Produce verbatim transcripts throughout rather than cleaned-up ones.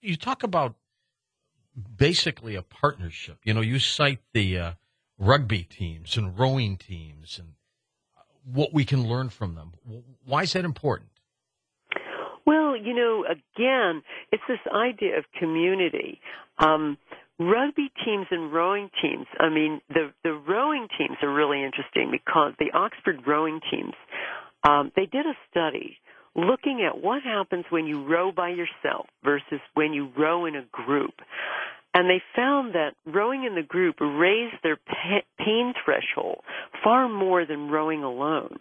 You talk about basically a partnership. You know, you cite the uh, rugby teams and rowing teams and what we can learn from them. Why is that important? Well, you know, again, it's this idea of community. Um, rugby teams and rowing teams, I mean, the, the rowing teams are really interesting because the Oxford rowing teams, um, they did a study looking at what happens when you row by yourself versus when you row in a group. And they found that rowing in the group raised their pain threshold far more than rowing alone.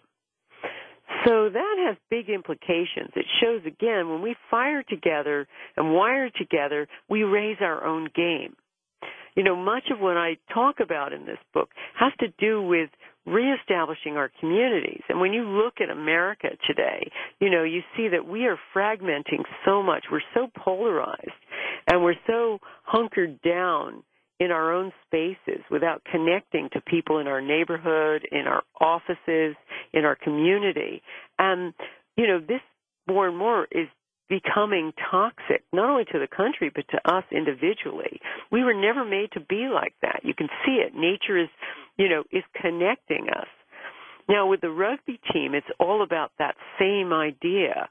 So that has big implications. It shows, again, when we fire together and wire together, we raise our own game. You know, much of what I talk about in this book has to do with reestablishing our communities. And when you look at America today, you know, you see that we are fragmenting so much. We're so polarized, and we're so hunkered down in our own spaces without connecting to people in our neighborhood, in our offices, in our community. And, you know, this more and more is becoming toxic, not only to the country, but to us individually. We were never made to be like that. You can see it. Nature is, you know, is connecting us. Now, with the rugby team, it's all about that same idea.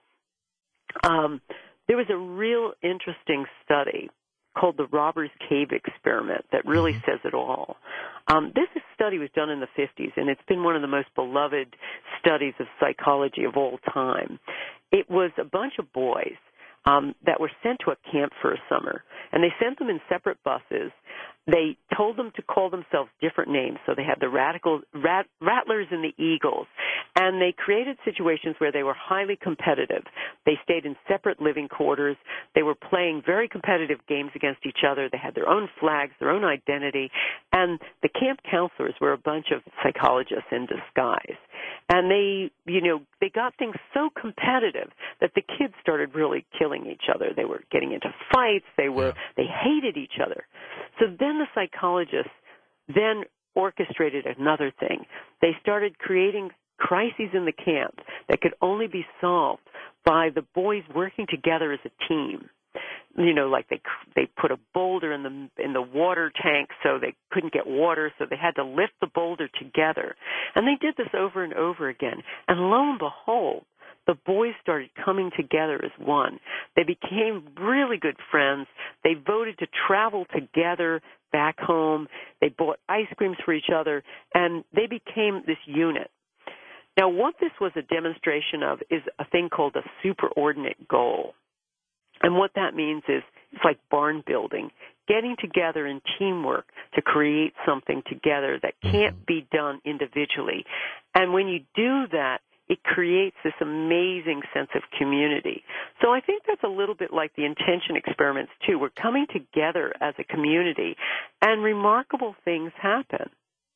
Um, there was a real interesting study called the Robbers Cave Experiment that really mm-hmm. says it all. Um, this study was done in the fifties, and it's been one of the most beloved studies of psychology of all time. It was a bunch of boys um, that were sent to a camp for a summer, and they sent them in separate buses. They told them to call themselves different names, so they had the radicals, rat, Rattlers and the Eagles, and they created situations where they were highly competitive. They stayed in separate living quarters. They were playing very competitive games against each other. They had their own flags, their own identity, and the camp counselors were a bunch of psychologists in disguise. And they, you know, they got things so competitive that the kids started really killing each other. They were getting into fights. They were, yeah. they hated each other. So then the psychologists then orchestrated another thing. They started creating crises in the camp that could only be solved by the boys working together as a team. You know, like they they put a boulder in the in the water tank so they couldn't get water, so they had to lift the boulder together. And they did this over and over again. And lo and behold, the boys started coming together as one. They became really good friends. They voted to travel together back home. They bought ice creams for each other, and they became this unit. Now, what this was a demonstration of is a thing called a superordinate goal. And what that means is it's like barn building, getting together in teamwork to create something together that can't be done individually. And when you do that, it creates this amazing sense of community. So I think that's a little bit like the intention experiments, too. We're coming together as a community, and remarkable things happen.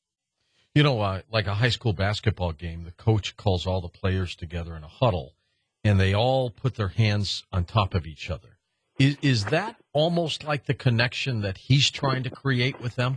You know, uh, like a high school basketball game, the coach calls all the players together in a huddle, and they all put their hands on top of each other. Is, is that almost like the connection that he's trying to create with them?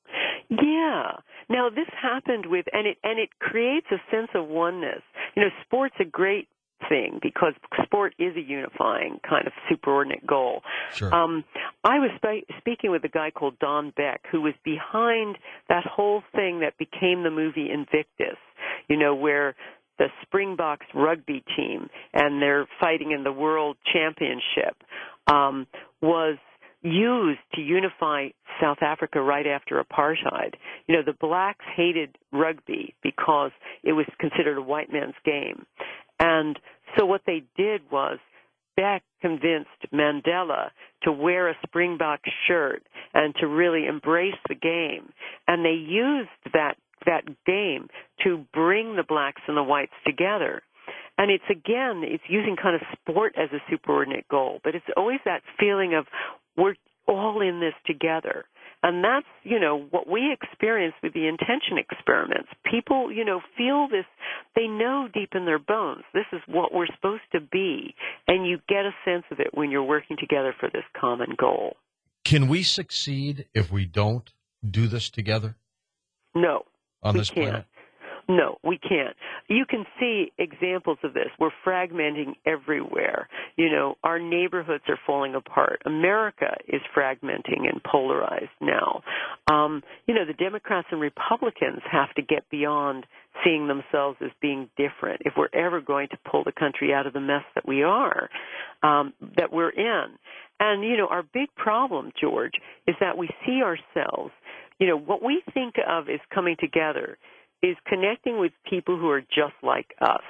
Yeah. Now, this happened with, and it and it creates a sense of oneness. You know, sport's a great thing because sport is a unifying kind of superordinate goal. Sure. Um, I was spe- speaking with a guy called Don Beck, who was behind that whole thing that became the movie Invictus, you know, where the Springboks rugby team and they're fighting in the world championship um, was used to unify South Africa right after apartheid. You know, the blacks hated rugby because it was considered a white man's game. And so what they did was Beck convinced Mandela to wear a Springbok shirt and to really embrace the game. And they used that that game to bring the blacks and the whites together. And it's, again, it's using kind of sport as a superordinate goal, but it's always that feeling of we're all in this together. And that's, you know, what we experience with the intention experiments. People, you know, feel this, they know deep in their bones, this is what we're supposed to be. And you get a sense of it when you're working together for this common goal. Can we succeed if we don't do this together? No, on we this can't. planet? No, we can't. You can see examples of this. We're fragmenting everywhere. You know, our neighborhoods are falling apart. America is fragmenting and polarized now. Um, you know, the Democrats and Republicans have to get beyond seeing themselves as being different if we're ever going to pull the country out of the mess that we are, um, that we're in. And, you know, our big problem, George, is that we see ourselves, you know, what we think of as coming together is connecting with people who are just like us.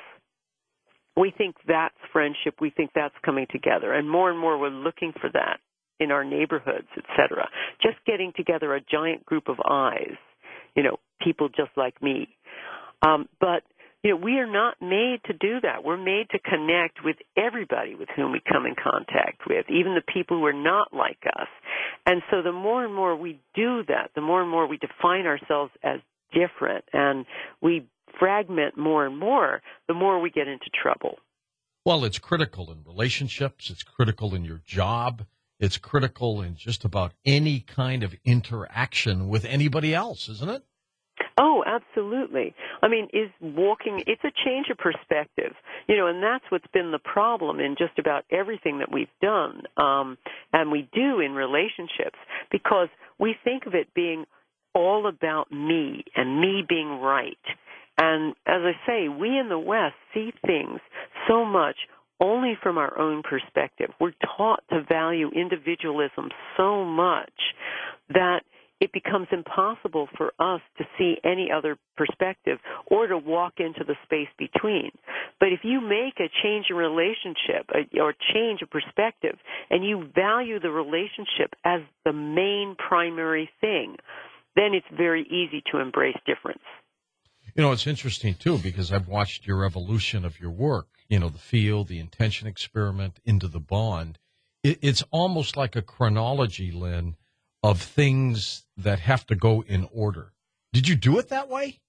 We think that's friendship. We think that's coming together. And more and more we're looking for that in our neighborhoods, et cetera. Just getting together a giant group of eyes, you know, people just like me. Um, but, you know, we are not made to do that. We're made to connect with everybody with whom we come in contact with, even the people who are not like us. And so the more and more we do that, the more and more we define ourselves as different and we fragment more and more, the more we get into trouble. Well, it's critical in relationships. It's critical in your job. It's critical in just about any kind of interaction with anybody else, isn't it? Oh, absolutely. I mean, is walking, it's a change of perspective, you know, and that's what's been the problem in just about everything that we've done um, and we do in relationships, because we think of it being all about me and me being right. And as I say, we in the West see things so much only from our own perspective. We're taught to value individualism so much that it becomes impossible for us to see any other perspective or to walk into the space between. But if you make a change in relationship or change of perspective and you value the relationship as the main primary thing, then it's very easy to embrace difference. You know, it's interesting, too, because I've watched your evolution of your work, you know, the field, the intention experiment into the bond. It, it's almost like a chronology, Lynn, of things that have to go in order. Did you do it that way?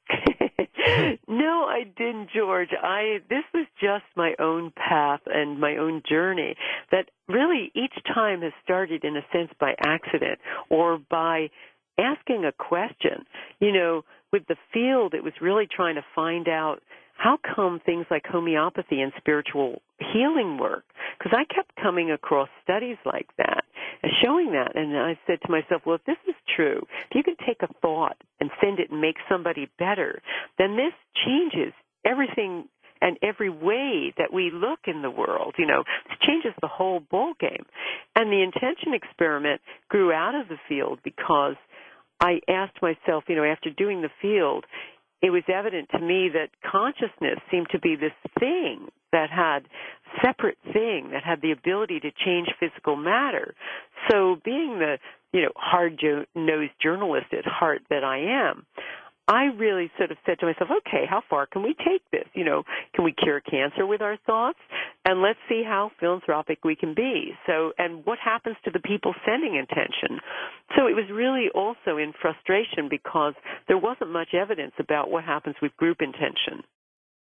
No, I didn't, George. I this was just my own path and my own journey that really each time has started in a sense by accident or by asking a question. You know, with the field, it was really trying to find out how come things like homeopathy and spiritual healing work? Because I kept coming across studies like that and showing that. And I said to myself, well, if this is true, if you can take a thought and send it and make somebody better, then this changes everything and every way that we look in the world. You know, this changes the whole ball game. And the intention experiment grew out of the field because I asked myself, you know, after doing the field, it was evident to me that consciousness seemed to be this thing that had separate thing that had the ability to change physical matter. So being the, you know, hard-nosed journalist at heart that I am, I really sort of said to myself, okay, how far can we take this? You know, can we cure cancer with our thoughts? And let's see how philanthropic we can be. So, and what happens to the people sending intention? So it was really also in frustration because there wasn't much evidence about what happens with group intention.